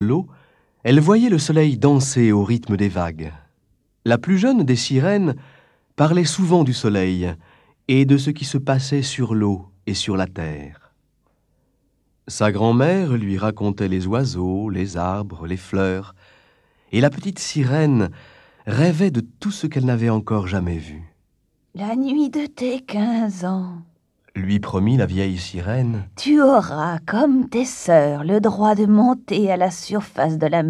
l'eau, elle voyait le soleil danser au rythme des vagues. La plus jeune des sirènes parlait souvent du soleil et de ce qui se passait sur l'eau et sur la terre. Sa grand-mère lui racontait les oiseaux, les arbres, les fleurs, et la petite sirène rêvait de tout ce qu'elle n'avait encore jamais vu. La nuit de tes 15 ans, Lui promit la vieille sirène. tu auras, comme tes sœurs, le droit de monter à la surface de la mer.